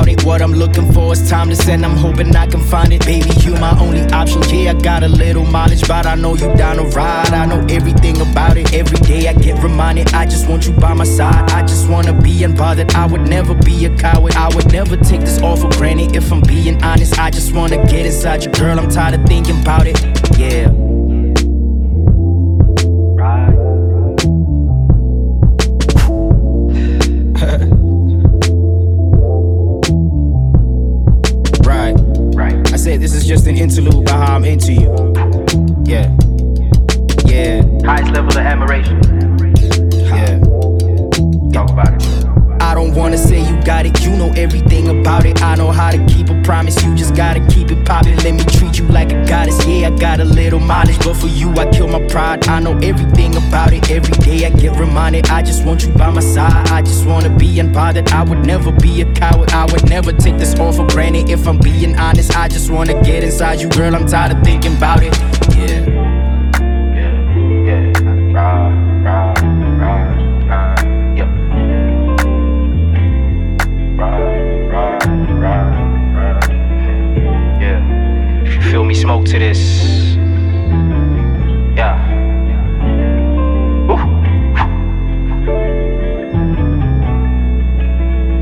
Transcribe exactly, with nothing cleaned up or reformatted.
want it. What I'm looking for is timeless, and I'm hoping I can find it. Baby, you my only option. Yeah, I got a little mileage, but I know you down to ride. I know everything about it. Every day I get reminded. I just want you by my side. I just wanna be unbothered. I would never be a coward. I would never take this all for granted. If I'm being honest, I just wanna get inside you, girl. I'm tired of thinking about it. Yeah. This is just an interlude about how I'm into you. Yeah. Yeah. Highest level of admiration. Yeah. Talk about it. I don't wanna say you got it, you know everything about it. I know how to keep a promise, you just gotta keep it poppin'. Let me treat you like a goddess. Yeah, I got a little mileage, but for you I kill my pride. I know everything about it. Every day I get reminded. I just want you by my side. I just wanna be unbothered. I would never be a coward. I would never take this all for granted. If I'm being honest, I just wanna get inside you, girl. I'm tired of thinking about it. Yeah. Yeah, yeah. Rah, rah, rah, rah. Yep. Rah, rah, rah, rah. Yeah. If you feel me smoke to this,